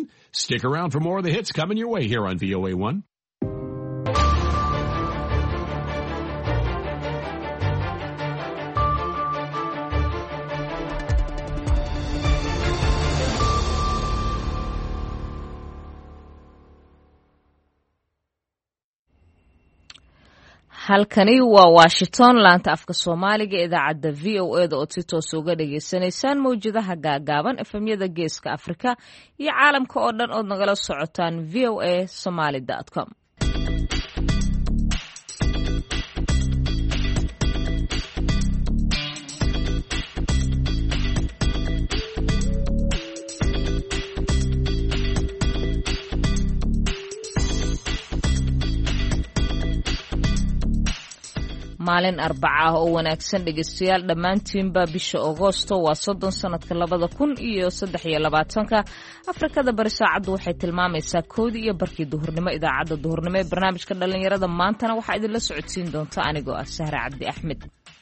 Stick around for more of the hits coming your way here on VOA1. halkani waa Washington laanta afka Soomaaliga idaacadda VOA da oo si toos uga dhageysanaysaan mawjadaha gaagaaban efemyada geeska Afrika iyo caalamka oo dhan oo nagala socotaan voasomali.com. maalin Arbaca oo wanaagsan dhageystayaal dhammaantiinba bisha Agoosto waa 30 sanadka 2023 Afrikada bari saacadu waxay tilmaamaysaa 1:00 duhurnimo idaacadda duhurnimo ee barnaamijka dhalinyarada maantana waxa idin la socodsiin doonta anigoo ah Sahra Cabdi Axmed.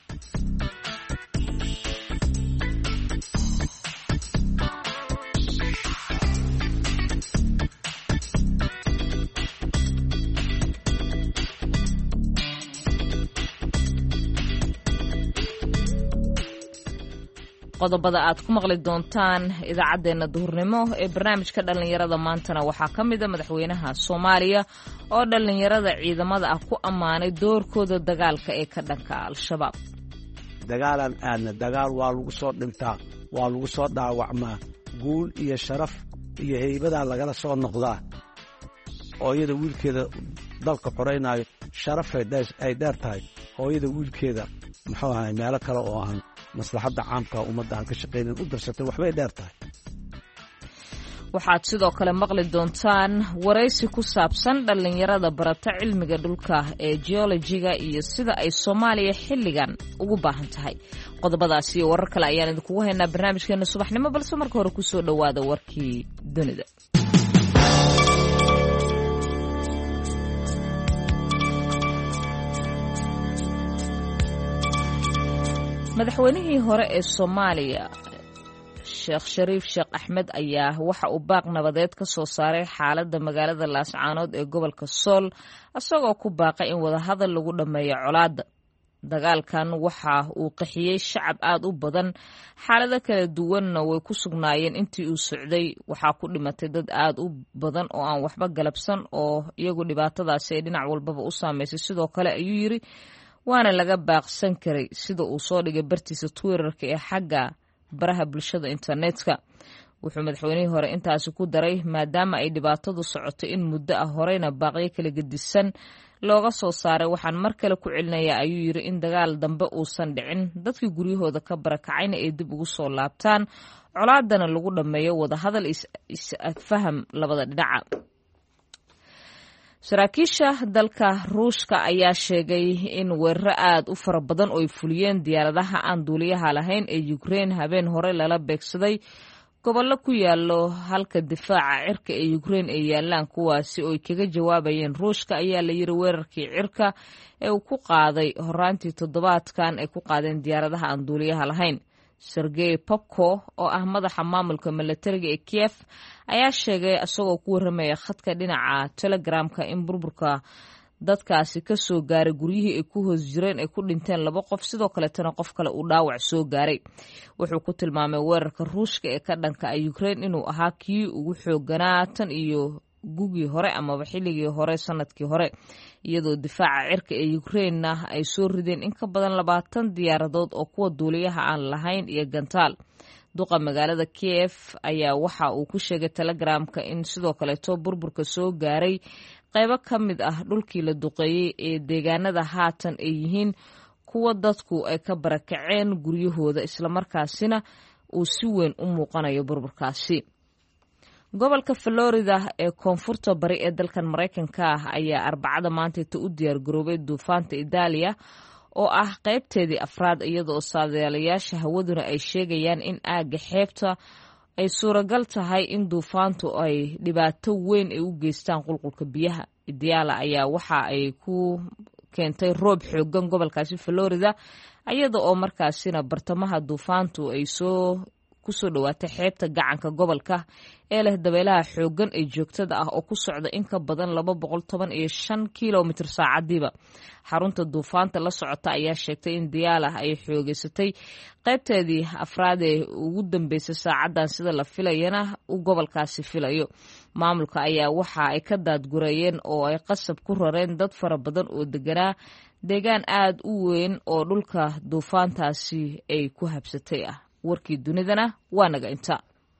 qodobada aad ku maqli doontaan idaacadeena duhurnimo ee barnaamijka dhalinyarada maantana waxaa ka mid ah madaxweynaha Soomaaliya oo dhalinyarada ciidamada ah ku amaanay doorkooda dagaalka ee ka dhanka al-shabaab. dagaalan aadna dagaal waa lagu soo dhintaa waa lagu soo dhaawacmaa guul iyo sharaf iyo heybada lagala soo noqdaa hooyada wiilkeeda dalka xoreynayo sharaf ay dheer tahay hooyada wiilkeeda muxuu ahaa meelo kale oo aan maslaxadda caamka ummadda aan ka shaqeynin u darsatay waxbay dheer tahay. waxaad sidoo kale maqli doontaan waraysi ku saabsan dhalinyarada barata cilmiga dhulka ee geologiga iyo sida ay Soomaaliya xilligan ugu baahan tahay. qodobadaas iyo warar kale ayaan idinku haynaa barnaamijkeena subaxnimo balse marka hore ku soo dhawaada warkii dunida. madaxweynihii hore ee Soomaaliya Sheekh Shariif Sheekh Axmed ayaa waxa uu baaq nabadeed ka soo saaray xaaladda magaalada Laascaanood ee gobolka Sool asagoo ku baaqay in wada hadal lagu dhameeyo colaadda. dagaalkan waxa uu qaxiyay shacab aad u badan xaalado kala duwanna way ku sugnaayeen intii uu socday waxa ku dhimatay dad aad u badan oo aan waxba galabsan oo iyagu dhibaatadaasi ay dhinac walbaba u saameysay sidoo kale ayuu yiri waana laga baaqsan karay sida uu soo dhigay bartiisa Twitterka ee xagga baraha bulshada internetka. wuxuu madaxweynihii hore intaasi ku daray maadaama ay dhibaatadu socoto in muddo ah horeyna baaqyo kala gedisan looga soo saaray waxaan mar kale ku celinayaa ayuu yiri in dagaal dambe uusan dhicin dadkii guryahooda ka barakacayna ay dib ugu soo laabtaan colaadana lagu dhameeyo wada hadal is-faham labada dhinac. saraakiisha dalka Ruushka ayaa sheegay in weerar aad u fara badan oo ay fuliyeen diyaaradaha aan duuliyaha lahayn ee Ukraine habeen hore lala beegsaday gobollo ku yaalo halka difaaca cirka ee Ukraine ay yaalaan kuwaasi oo ay kaga jawaabayeen Ruushka ayaa la yiri weerarkii cirka ee uu ku qaaday horaantii toddobaadkan ay ku qaadeen diyaaradaha aan duuliyaha lahayn. Sergey Popko oo ah madaxa maamulka militariga ee Kiev ayaa sheegay asagoo ku waramaya khadka dhinaca Telegramka in burburka dadkaasi ka soo gaaray guryihii ay ku hoos jireen ay ku dhinteen 2 qof sidoo kale tan qof kale uu dhaawac soo gaaray. wuxuu ku tilmaamay weerarka Ruushka ee ka dhanka Ukraine inuu ahaa kii ugu xooganaa tan iyo gugii hore ama xilligii hore sanadkii hore iyadoo difaaca cirka ee Ukraine ay soo rideen in ka badan 20 diyaaradood oo kuwa duuliyaha aan lahayn iyo gantaal. duqa magaalada Kiev ayaa waxa uu ku sheegay Telegramka in sidoo kale burburka soo gaaray qaybo ka mid ah dhulkii la duqeeyay ee deegaanada haatan ay yihiin kuwa dadku ay ka barakaceen guryahooda isla markaasina uu si weyn u muuqanayo burburkaasi. gobolka Florida ee koonfurta bari ee dalkan Mareykanka ayaa Arbacada maanta u diyaar garoobay duufaanta Idalia oo ah qaybteedii afraad iyadoo saadaalayaasha hawaduna ay sheegayaan in aaga xeebta ay suuragal tahay in duufaantu ay dhibaato weyn ay u geystaan qulqulka biyaha. Idalia ayaa waxa ay ku keentay roob xoogan gobolkaasi Florida iyada oo markaasina bartamaha duufaantu ay soo kusoo dhowaatay xeebta gacanka gobolka ee leh dabeelaha xooggan ee joogtada ah oo ku socda in ka badan 215 kilomitir saacadiiba. xarunta duufaanta la socota ayaa sheegtay in Diyala ay xoogeysatay qaybteedii afraad ee ugu dambeysay saacadan sida la filayana uu gobolkaasi filayo. maamulka ayaa waxa ay ka daadgurayeen oo ay qasab ku rareen dad fara badan oo deganaa deegaan aad u weyn oo dhulka duufaantaasi ay ku habsatay ah. warkii dunidana waa naga inta.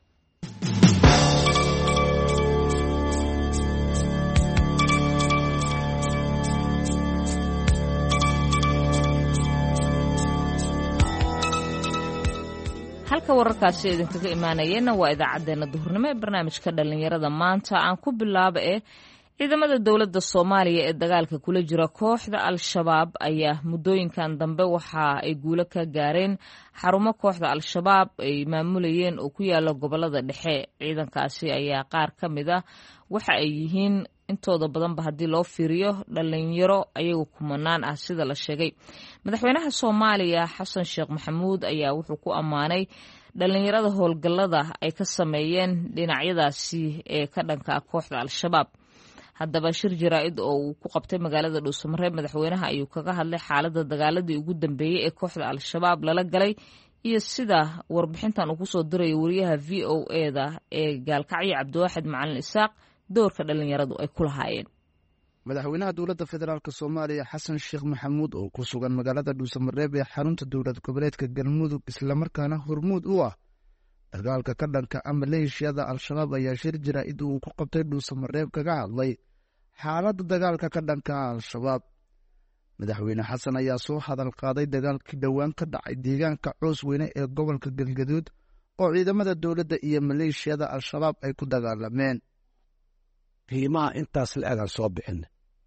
halka wararkaasi idinkaga imaanayeenna waa idaacaddeenna duhurnimo ee barnaamijka dhallinyarada maanta. aan ku bilaaba ciidamada dowladda Soomaaliya ee dagaalka kula jira kooxda Al-Shabaab ayaa muddooyinkan dambe waxa ay guulo ka gaareen xarumo kooxda Al-Shabaab ay maamulayeen oo ku yaala gobolada dhexe. ciidankaasi ayaa qaar ka mid ah waxa ay yihiin intooda badanba haddii loo fiiriyo dhalinyaro ayagu kumanaan ah sida la sheegay. madaxweynaha Soomaaliya Xasan Sheekh Maxamuud ayaa wuxuu ku ammaanay dhalinyarada howlgallada ay ka sameeyeen dhinacyadaasi ee ka dhanka kooxda Al-Shabaab. haddaba shir jaraa'id oo uu ku qabtay magaalada Dhuusamareeb madaxweynaha ayuu kaga hadlay xaaladda dagaaladii ugu dambeeyay ee kooxda Al-Shabaab lala galay iyo sida warbixintan uu kusoo diray wariyaha VOA-da ee Gaalkacyo Cabdiwaaxid Macalin Isaaq doorka dhalinyaradu ay ku lahaayeen. madaxweynaha dowladda federaalk Soomaaliya Xasan Sheekh Maxamuud oo ku sugan magaalada Dhuusamareeb ee xarunta dowlad goboleedka Galmudug islamarkaana hormuud u ah dagaalka ka dhanka maleeshiyada Al-Shabaab ayaa shir jaraa'id uu ku qabtay Dhuusamareeb kaga hadlay xaaladda dagaalka ka dhanka Al-Shabaab. madaxweyne xasan ayaa soo hadal qaaday dagaalkii dhowaan ka dhacay deegaanka Coosweyne ee gobolka Galgaduud oo ciidamada dowladda iyo maleeshiyada Al-Shabaab ay ku dagaalameen. qiimaha intaas la eegaan soo bixin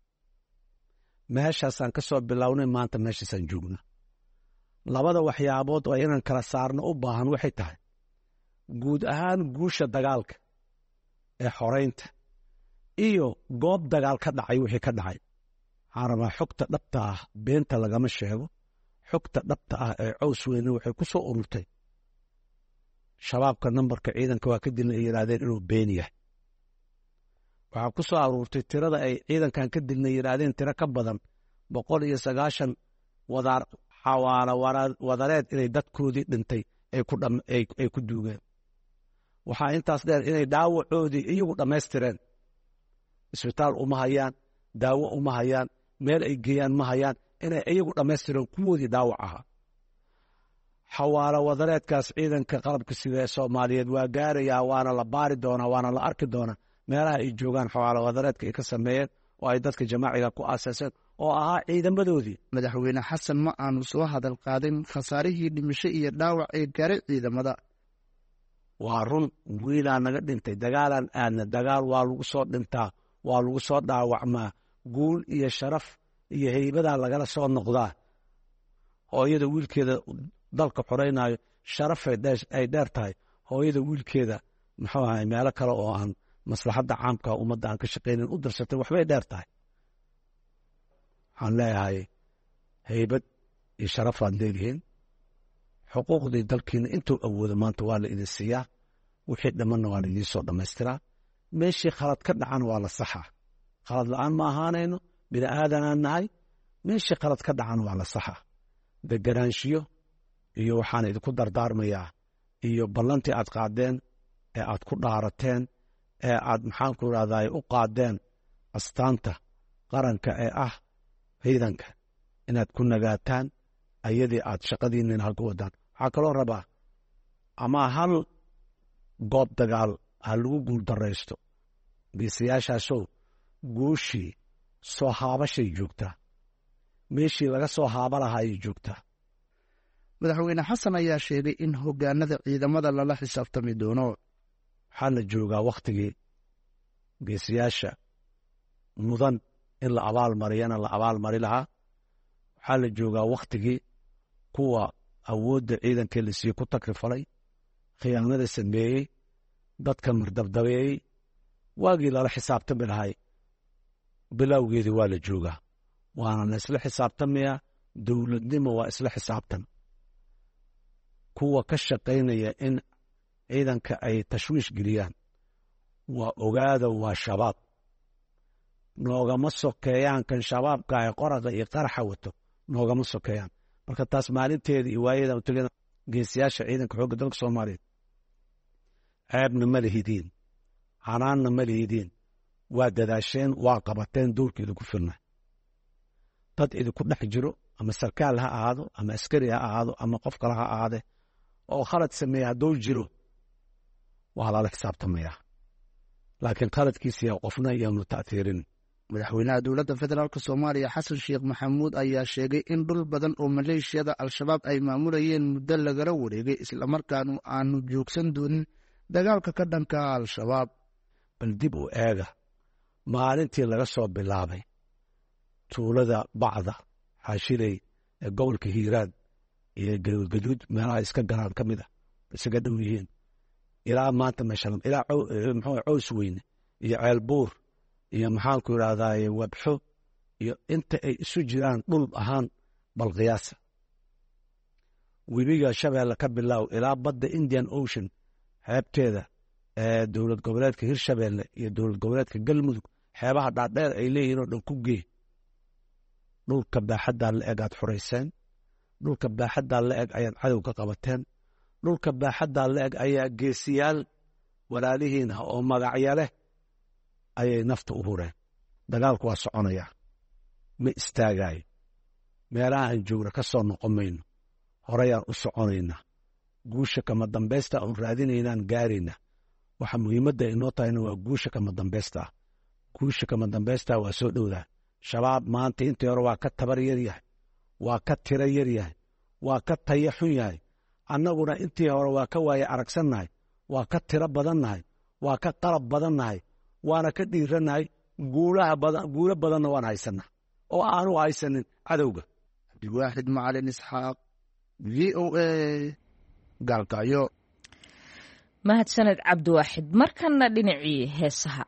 meeshaasaan ka soo bilownay, maanta meeshaasaan joogna. labada waxyaabood oo inaan kala saarno u baahan waxay tahay guud ahaan guusha dagaalka ee xoreynta iyo goob dagaal ka dhacay wixii ka dhacay. waxaan rabaa xogta dhabta ah beenta lagama sheego. xogta dhabta ah ee Coosweyne waxay ku soo ururtay shabaabka nambarka ciidanka waa ka dilna ay yidhaahdeen inuu been yahay. waxaa ku soo aruurtay tirada ay ciidankan ka dilna yidhaahdeen tiro ka badan 190 xawaalo wadareed inay dadkoodii dhintay ay ku duugeen. waxaa intaas dheer inay dhaawacoodii iyagu dhammaystireen. isbitaal uma hayaan, daawo uma hayaan, meel ay geeyaan ma hayaan, inay iyagu dhammaystireen kuwoodii dhaawac ahaa. xawaalo wadareedkaas ciidanka qalabka sida ee Soomaaliyeed waa gaarayaa, waana la baari doonaa, waana la arki doonaa meelaha ay joogaan xawaalo wadareedka ay ka sameeyeen oo ay dadka jamaaciga ku aasaaseen oo ahaa ciidamadoodii. madaxweyne xasan ma aanu soo hadal qaadin khasaarihii dhimasho iyo dhaawac ee gaaray ciidamada. waa run, wiilaa naga dhintay, dagaalaan aadna, dagaal waa lagu soo dhintaa, waa lagu soo dhaawacmaa, guul iyo sharaf iyo haybadaa lagala soo noqdaa. hooyada wiilkeeda dalka xoreynaayo sharafay ay dheer tahay. hooyada wiilkeeda muxuu ahay meelo kale oo aan maslaxadda caamka ummadda aan ka shaqaynin u darsatay waxbay dheer tahay. waxaan leeyahay haybad iyo sharafaad leedihiin. xuquuqdii dalkiina intuu awoodo maanta waa la idin siiyaa. wixii dhammanna waa la idiin soo dhammaystiraa. meeshii khalad ka dhacana waa la saxaa. khalad la'aan ma ahaanayno, bini aadanaan nahay. meeshii khalad ka dhacana waa la saxaa. deganaanshiyo iyo waxaan idinku dardaarmayaa iyo ballantii aad qaadeen ee aad ku dhaarateen ee aad maxaanku idhahdaay u qaadeen astaanta qaranka ee ah ciidanka inaad ku nagaataan ayadii aad shaqadiinina halka wadaan. waxaa kaloo rabaa ama hal goob dagaal ha lagu guul daraysto, geesayaashaasow guushii soo haabashay joogtaa. meeshii laga soo haaba lahaa ayay joogtaa. madaxweyne xasan ayaa sheegay in hoggaanada ciidamada lala xisaabtami doono. waxaa la joogaa wakhtigii geesayaasha mudan in la abaalmariyana la abaalmari lahaa. waxaa la joogaa wakhtigii kuwa awoodda ciidankii la siiye ku takrifalay, khiyaanada sameeyey, dadka mardabdabeeyey. waagii lala xisaabtami lahay bilowgeedii waa la joogaa, waana la isla xisaabtamayaa. dowladnimo waa isla xisaabtan. kuwa ka shaqaynaya in ciidanka ay tashwiish geliyaan waa ogaada waa shabaab noogama sokeeyaan kan shabaabka ay qoraga iyo qaraxa wato noogama sokeeyaan marka taas maalinteeda iyo waayadan u tegana geesiyaasha ciidanka xoogga dalka soomaaliyeed ceebna ma lihidiin canaanna ma lihidiin waa dadaasheen waa qabateen doorkeeda ku filna dad idinku dhex jiro ama sarkaal ha ahaado ama askari ha ahaado ama qof kale ha ahaade oo khalad sameeya hadduu jiro waa lala xisaabtamayaa laakiin khaladkiisiya qofna iyaanu ta'tiirin madaxweynaha dowladda federaalk soomaaliya xasan sheekh maxamuud ayaa sheegay in dhul badan oo maleeshiyada al-shabaab ay maamulayeen muddo lagala wareegay islamarkaanu aanu joogsan doonin dagaalka ka dhanka al-shabaab bal dib u eega maalintii laga soo bilaabay tuulada bacda xaashiley ee gobolka hiiraan iyo gaduud meelaha iska galaan ka mid ah isaga dhow yihiin ilaa maanta meeshalam ilaa muxuu cows weyne iyo ceelbuur iyo maxaanku idhaahdaye wabxo iyo inta ay isu jiraan dhul ahaan bal qiyaasa webiga shabeelle ka bilaaw ilaa badda indian ocean xeebteeda ee dowlad goboleedka hirshabeelle iyo dowlad goboleedka galmudug xeebaha dhaadheer ay leeyihiin oo dhan ku gee dhulka baaxaddaa la eg aad xurayseen dhulka baaxaddaa la eg ayaad cadow ka qabateen dhulka baaxaddaa la eg ayaa geesiyaal walaalihiin ah oo magacya leh ayay nafta u hureen dagaalku waa soconayaa ma istaagaayo meelaha aan joogna ka soo noqon mayno horeyaan u soconaynaa guusha kama dambaysta oon raadinaynaan gaaraynaa waxa muhiimadda inoo tahayna waa guusha kama dambaysta ah guusha kama dambaysta waa soo dhowdaa shabaab maanta intii hore waa ka tabar yar yahay waa ka tiro yar yahay waa ka taya xun yahay annaguna intii hore waa ka waaye aragsannahay waa ka tiro badannahay waa ka qalab badannahay waana ka dhiirannahay guulo badanna waan haysanaa oo aanu haysanin cadowga cabdiwaaxid macalin isxaaq v o a gaalkacyo mahadsaned cabdiwaaxid markanna dhinacii heesaha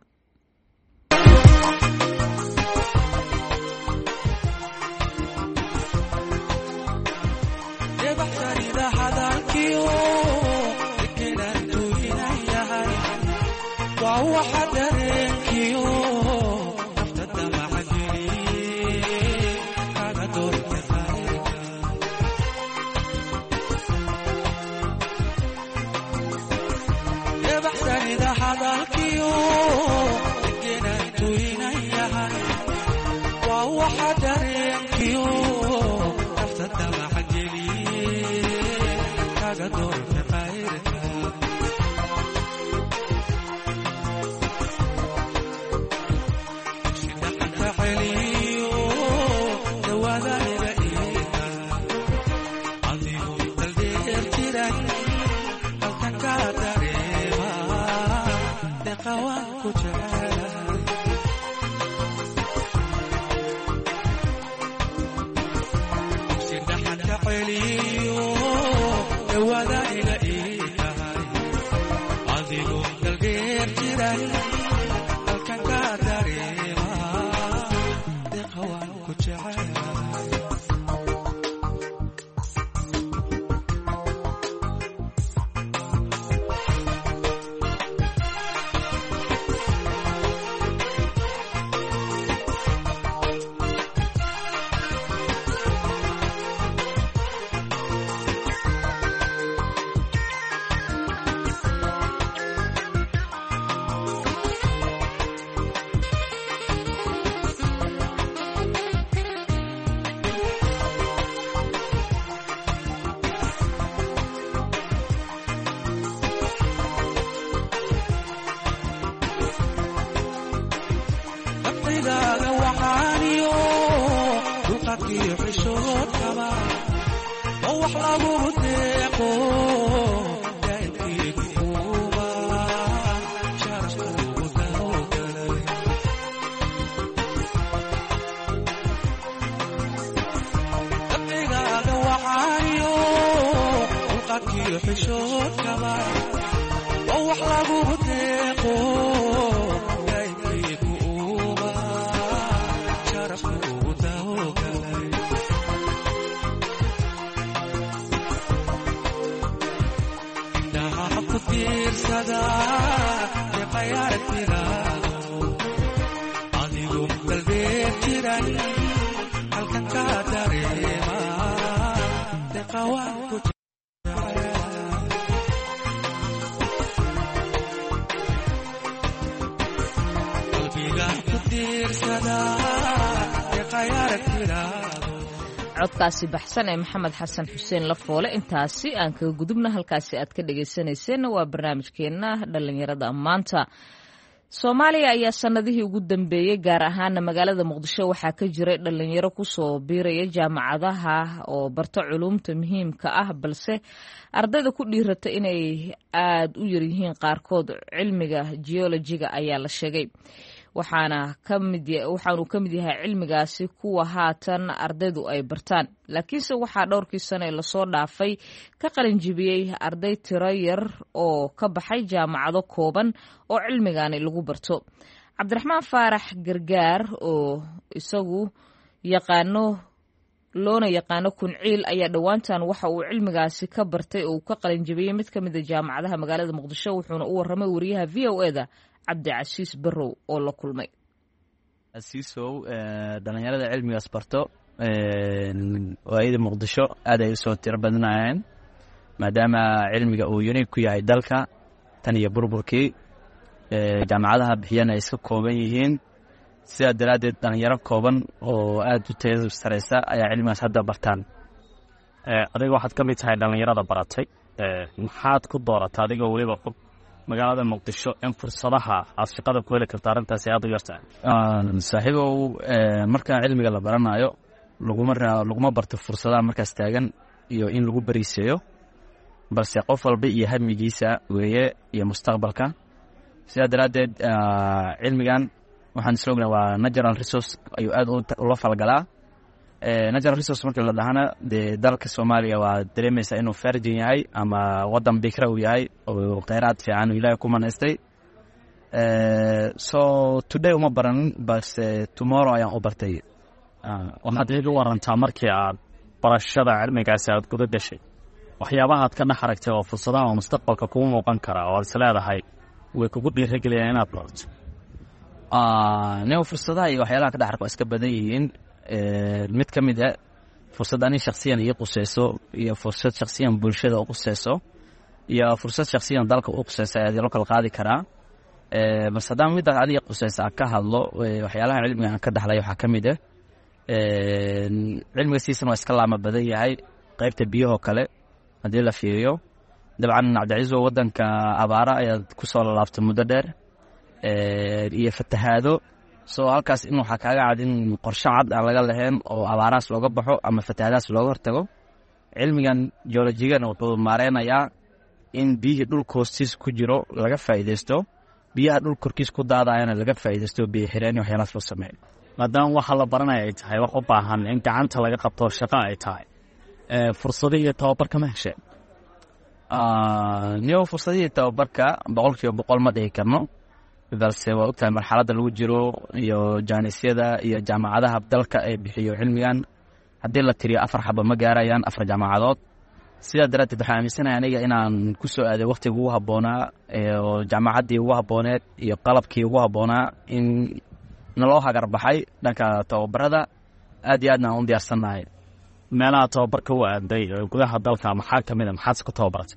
Yeah. jiray halkan ka dareema deqawaan ku qalbiga ku tiirsada deqayaarag tiraado. codkaasi baxsan ee maxamed xasan xuseen Lafoole intaasi aan kaga gudubna. halkaasi aad ka dhageysaneyseen waa barnaamijkeena dhalinyarada maanta. Soomaaliya ayaa sanadihii ugu dambeeyay gaar ahaan magaalada Muqdisho waxaa ka jiray dhalinyaro ku soo biiraya jaamacadaha oo barta culuumta muhiimka ah, balse ardayda ku dhiirata inay aad u yar yihiin qaarkood cilmiga geologiga ayaa la sheegay. waxaanu ka mid yahay cilmigaasi kuwa haatan ardaydu ay bartaan, laakiinse waxaa dhowrkii sano ee lasoo dhaafay ka qalinjibiyey arday tiro yar oo ka baxay jaamacado kooban oo cilmigani lagu barto. Cabdiraxmaan Faarax Gargaar oo isagu loona yaqaano Kunciil ayaa dhowaantan waxa uu cilmigaasi ka bartay oo ka qalinjibiyey mid ka mid ah jaamacadaha magaalada Muqdisho, wuxuuna u waramay wariyaha VOA-da Cabdicasiis Barrow oo la kulmay. asiisow dhalinyarada cilmigaas barto waayada Muqdisho aad ay soo tiro badanayeen maadaama cilmiga uu unique ku yahay dalka tan iyo burburkii jaamacadaha bixiyana iska kooban yihiin. sidaa daraadeed dhalinyaro kooban oo aad u tayada sareysa ayaa cilmigaas hadda bartaan. adiga waxaad ka mid tahay dhalinyarada baratay, maxaad ku dooratay adigoo weliba magaalada Muqdisho in fursadaha aad shaqada ku heli karto arrintaas aad u yartahay? saaxiibow marka cilmiga la baranayo laguma barto fursadaha markaas taagan iyo in lagu bariiseeyo, balse qof walba iyo hamigiisa weeye iyo mustaqbalka. sidaa daraadeed cilmigan waxaan isla ognahay waa natural resource ayuu aad ula falgalaa. natural resource marka la dhahana dee dalka Soomaaliya waa dareemaysa inuu farjin yahay ama wadan bikra uu yahay oo kheyraad fiican Ilaahay ku manaystay. so today uma baranin, balse tomorrow ayaan u bartay. waxaad iga warantaa markii aad barashada cilmigaasi aad guda gashay waxyaabaha aad ka dhex aragtay oo fursadaha oo mustaqbalka kugu muuqan kara oo aad isleedahay way kugu dhiirigeliyaan inaad barato? fursadaha iyo waxyaalaha ka dhex arko iska badan yihiin. mid ka mid ah fursad ani shakhsiyan ii quseyso iyo fursad shakhsiyan bulshada u quseyso iyo fursad shakhsiyan dalka u quseyso ayaa loo kala qaadi karaa. balse haddaan midda adiga quseysa ka hadlo waxyaalaha cilmiga aan ka dhaxlay waxaa ka mid ah cilmiga siisan waa iska laama badan yahay. qaybta biyahoo kale haddii la fiiriyo dabcan Cabdicasiis oo wadanka abaara ayaad ku soo laabtay muddo dheer iyo fatahaado. so halkaas in waxaa kaaga cad in qorshe cad aan laga lahayn oo abaaraas looga baxo ama fatahaadaas looga hortago. cilmigan geologigana wuxuu maareynayaa in biyihii dhulka hoostiisa ku jiro laga faa'iidaysto, biyaha dhulka korkiisa ku daadayana laga faa'iidaysto, biyo xireen iyo waxyaalahaas loo sameeyo. maadaama waxa la baranaya ay tahay wax u baahan in gacanta laga qabto shaqo ay tahay, fursado iyo tababar kama hesheen? fursadihii tababarka 100% ma dhihi karno, balse waa ogtahay marxaladda lagu jiro iyo jaanisyada iyo jaamacadaha dalka ay bixiyo cilmigan haddii la tiriyo 4 xabo ma gaarayaan 4 jaamacadood. sidaa daraadeed waxaan aaminsanahay aniga inaan ku soo aaday waqtigii ugu habboonaa oo jaamacaddii ugu habbooneed iyo qalabkii ugu habboonaa in naloo hagar baxay dhanka tababarada. aad iyo aadna aan u diyaarsannahay. meelaha tababarka u aaday gudaha dalka maxaa ka mid a maxaad ku tababaratay?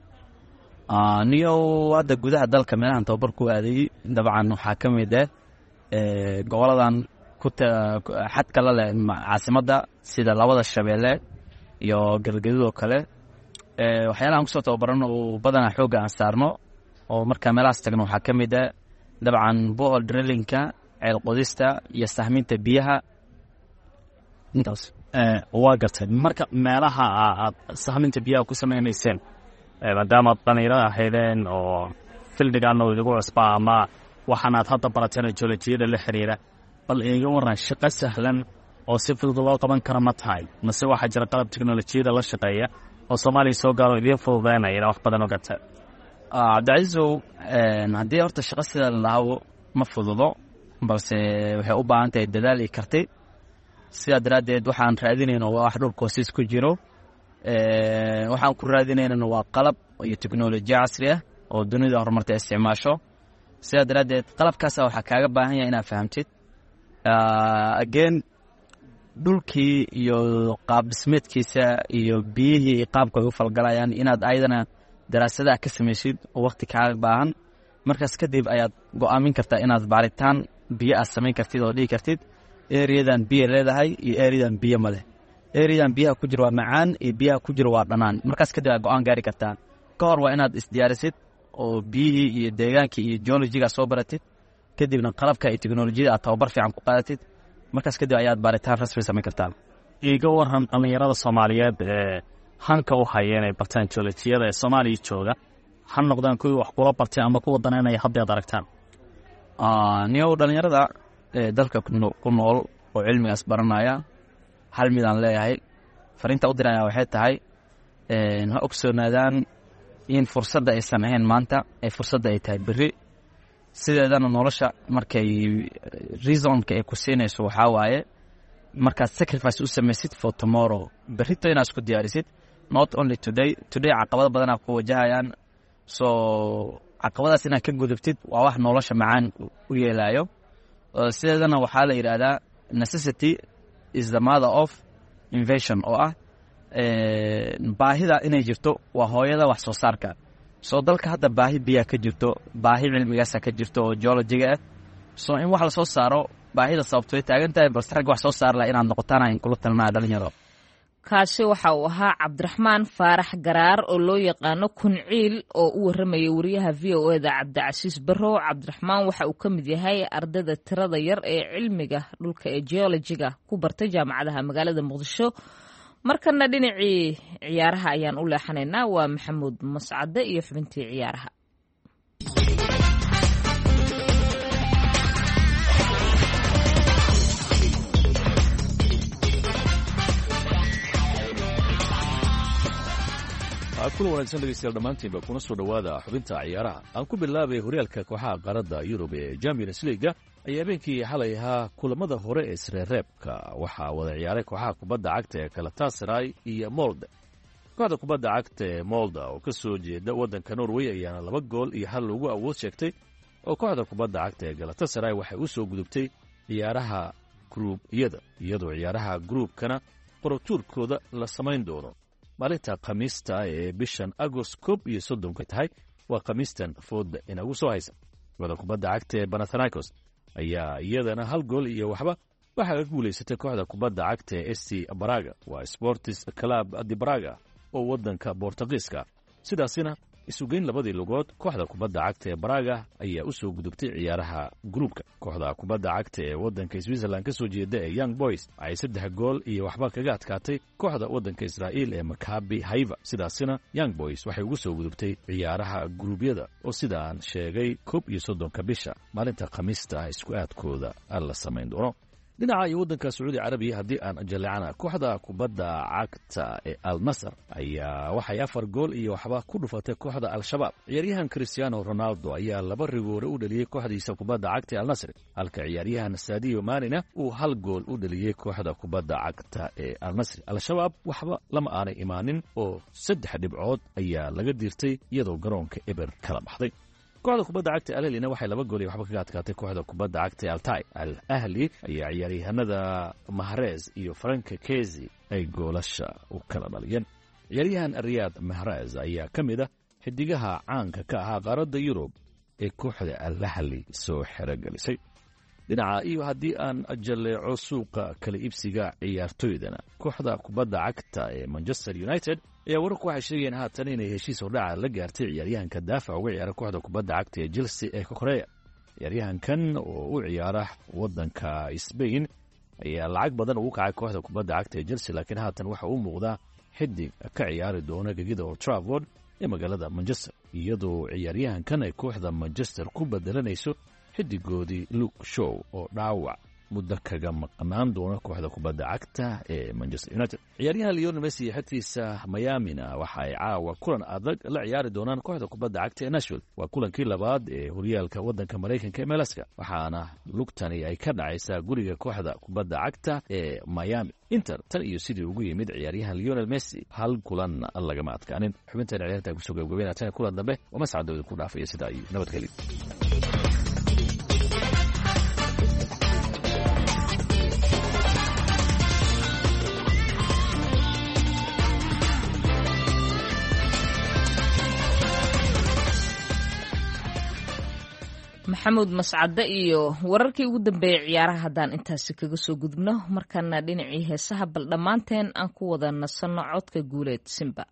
hadda gudaha dalka meelahan tababar ku aaday dabcan waxaa ka mid ah goboladan xadka la leh caasimadda sida labada Shabeelle iyo Galgaduud oo kale. waxyaalahan kusoo tababarano oo badanaa xoogga aan saarno oo markaa meelahaas tagno waxaa ka mid ah dabcan borehole drillingka, ceel qodista iyo sahminta biyaha. intaas waa gartay. marka meelaha aad sahminta biyaha ku samaynayseen maadaama aad dhalinyarada ahaydeen oo fildigaana idigu cusbaa ama waxaanaad hadda barateen geologiyada la xiriira, bal iiga waran shaqo sahlan oo si fudud loo qaban kara ma tahay mase waxaa jira qalab teknolojiyada la shaqeeya oo Soomaaliya soo gaaro idiin fududeynaya wax badan oo garta? Cabdicasiisow haddii horta shaqo sida laawo ma fududo, balse waxay u baahan tahay dadaal iyo karti. sidaa daraadeed waxaan raadinayno waa wax dhulka hoostiis ku jiro. waxaan ku raadinaynana waa qalab iyo teknolojiya casri ah oo dunida horumarta isticmaasho. sidaa daraadeed qalabkaasa waxaa kaaga baahan yahay inaad fahamtid again dhulkii iyo qaab dhismeedkiisa iyo biyihii iyo qaabka ay u falgalayaan inaad ayadana daraasadaha ka samaysid oo waqti kaaga baahan markaas kadib ayaad go'aamin kartaa inaad baaritaan biyo aad samayn kartid oo dhihi kartid ereyadan biyo leedahay iyo ereyadan biyo ma leh ereyadan biyaha ku jira waa macaan iyo biyaha ku jira waa dhanaan markaas kadib aad go'aan gaari kartaa ka hor waa inaad isdiyaarisid oo biyihii iyo deegaankii iyo geologiga soo baratid kadibna qalabka iyo teknolojiyada aad tababar fiican ku qaadatid markaas kadib ayaad baaritaan rasmi samayn kartaa iiga waran dhallinyarada soomaaliyeed ee hanka u hayeen ee bartaan geolojiyada ee soomaaliya jooga ha noqdaan kuwii wax kula bartay ama kuwa danaynaya haddii aad aragtaan niyow dhallinyarada dalka ku nool oo cilmigaas baranaya hal midaan leeyahay fariinta u diraya waxay tahay ha ogsoonaadaan in fursadda aysan ahayn maanta ee fursadda ay tahay berri sideedana nolosha markay reasonka ay ku siinayso waxaa waaye markaad sacrifice u samaysid for tomorrow berrito inaad isku diyaarisid not only today caqabado badanaa ku wajahayaan so caqabadaas inaad ka gudubtid waa wax nolosha macaan u yeelaayo sideedana waxaa la yidhaahdaa necessity is the mother of invention oo ah baahida inay jirto waa hooyada wax soo saarka soo dalka hadda baahi biyaa ka jirto baahi cilmigaasa ka jirto oo geologiga ah soo in wax la soo saaro baahida sababto ay taagan tahay balse rag wax soo saar laha inaad noqotaan in kula talnaa dhalinyaro kaasi waxa uu ahaa cabdiraxmaan faarax garaar oo loo yaqaano kunciil oo u warramaya wariyaha v o eda cabdicasiis barrow cabdiraxmaan waxa uu ka mid yahay ardayda tirada yar ee cilmiga dhulka ee geologiga ku bartay jaamacadaha magaalada muqdisho markana dhinacii ciyaaraha ayaan u leexanaynaa waa maxamuud mascade iyo xubintii ciyaaraha kulan wanaagsan dhegeystayaal dhammaantiinba kuna soo dhowaada xubinta ciyaaraha aan ku bilaabay horyaalka kooxaha qaaradda yurub ee champions leaga ayaa habeenkii xalay ahaa kulamada hore ee isreereebka waxaa wada ciyaaray kooxaha kubadda cagta ee galatasaray iyo molde kooxda kubadda cagta ee molda oo ka soo jeeda waddanka norway ayaana 2 gool iyo 1 ugu awood sheegtay oo kooxda kubadda cagta ee galatasaray waxay u soo gudubtay ciyaaraha gruubyada iyadoo ciyaaraha gruubkana qoratuurkooda la samayn doono maalinta khamiista ee bishan agost 31 tahay waa khamiistan fooda inagu soo haysa kooxda kubadda cagta ee Panathinaikos ayaa iyadana 1 gool iyo waxba waxaa ka guulaysatay kooxda kubadda cagta ee SC Braga waa Sports Club de Braga oo waddanka Boortaqiiska sidaasina isugeyn labadii lugood kooxda kubadda cagta ee Braga ayaa u soo gudubtay ciyaaraha gruubka kooxda kubadda cagta ee waddanka Switzerland ka soo jeeda ee Young Boys ay 3 gool iyo waxba kaga adkaatay kooxda waddanka Israa'iil ee Maccabi Haifa sidaasina Young Boys waxay ugu soo gudubtay ciyaaraha gruubyada oo sidaan sheegay 31 bisha maalinta khamiista isku aadkooda la samayn doono dhinaca iyo waddanka Sacuudi Carabiya haddii aan jaleecana kooxda kubadda cagta ee Al Nassr ayaa waxay 4 gool iyo waxba ku dhufatay kooxda Al-Shabaab ciyaaryahan Cristiano Ronaldo ayaa 2 rigoore u dhaliyay kooxdiisa kubadda cagta Al Nassr halka ciyaaryahan Sadio Mane uu 1 gool u dhaliyay kooxda kubadda cagta ee Al Nassr Al-Shabaab waxba lama aanay imaanin oo 3 dhibcood ayaa laga diirtay iyadoo garoonka Eber kala baxday kooxda kubadda cagta Al-Ahli waxay 2 gool iyo waxba kaga adkaatay kooxda kubadda cagta Altay Al-Ahli ayaa ciyaaryahanada Mahrez iyo Frank Kezi ay goolasha u kala dhaliyeen ciyaaryahan Riyad Mahrez ayaa kamid ah xidigaha caanka ka ahaa qaaradda Yurub ee kooxda Al-Ahli soo xiragalisay dhinaca iyo haddii aan jaleeco suuqa kala iibsiga ciyaartoydana kooxda kubadda cagta ee Manchester United ayaa wararku waxay sheegayeen haatan inay heshiis hordhaca la gaartay ciyaaryahanka daafac uga ciyaara kooxda kubadda cagta ee Chelsea ee Korea ciyaaryahankan oo u ciyaara waddanka Spain ayaa lacag badan ugu kacay kooxda kubadda cagta ee Chelsea laakiin haatan waxa uu muuqdaa xidig ka ciyaari doona gegida Old Trafford ee magaalada Manchester iyadoo ciyaaryahankan ay kooxda Manchester ku bedelanayso xidigoodii Luke Shaw oo dhaawac muddo kaga maqnaan doona kooxda kubadda cagta ee Manchester United ciyaaryahan Lionel Messi xigtiisa Miami-na waxa ay caawa kulan adag la ciyaari doonaan kooxda kubadda cagta ee Nashville waa kulankii labaad ee horyaalka waddanka Mareykanka ee MLS-ka waxaana lugtani ay ka dhacaysaa guriga kooxda kubadda cagta ee Miami Inter tan iyo sidii ugu yimid ciyaaryahan Lionel Messi 1 kulan lagama adkaanin xubintan ciyaarta ku soo gabagabeynaa tan kulan dambe oo mas'adooda ku dhaafaya sida ay nabadgelyo maxamuud mascade iyo wararkii ugu dambeeyay ciyaaraha haddaan intaasi kaga soo gudubno markana dhinacii heesaha bal dhammaanteen aan ku wada nasanno codka guuleed simba.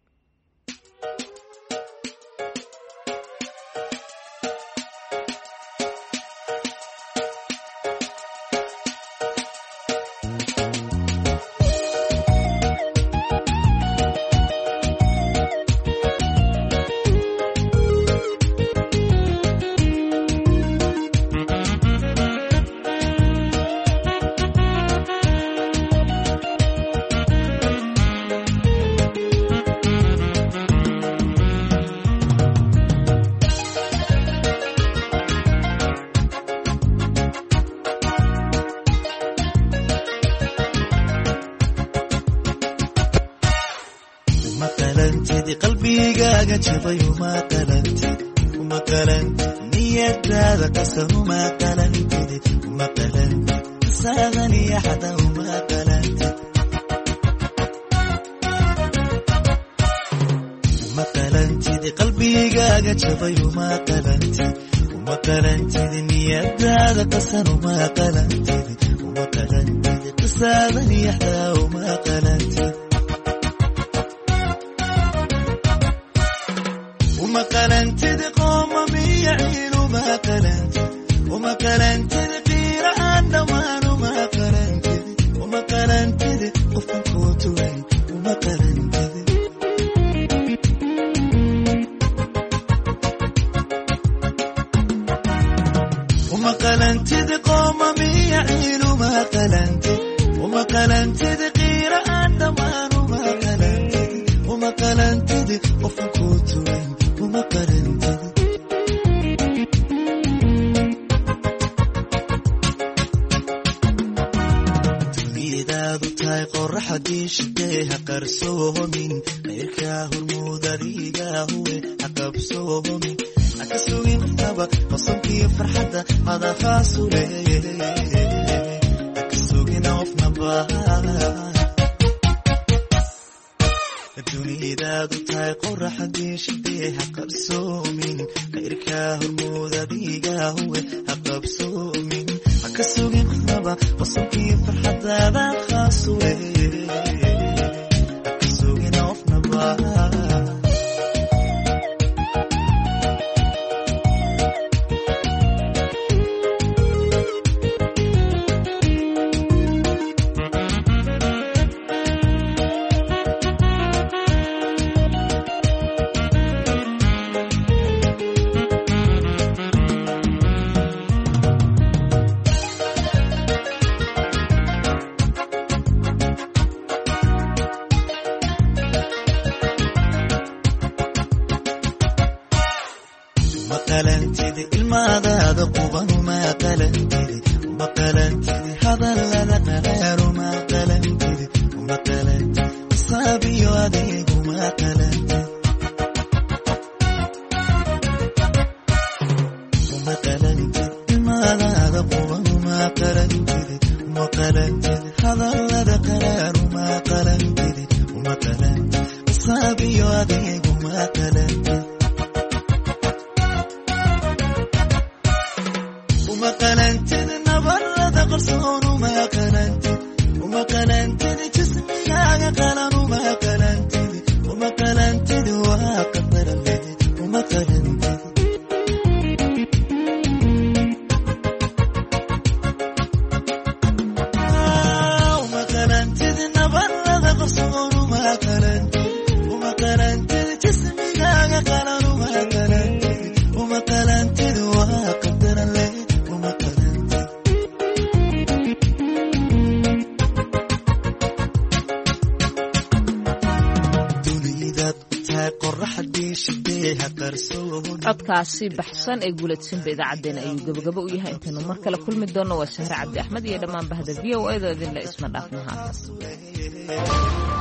codkaasi baxsan ee guuladsinba idaacaddeen ayuu gabagabo u yahay intaynu mar kale kulmi doonno waa sahre cabdi axmed iyo dhammaan bahda v o a da idinle isma dhaafnaha.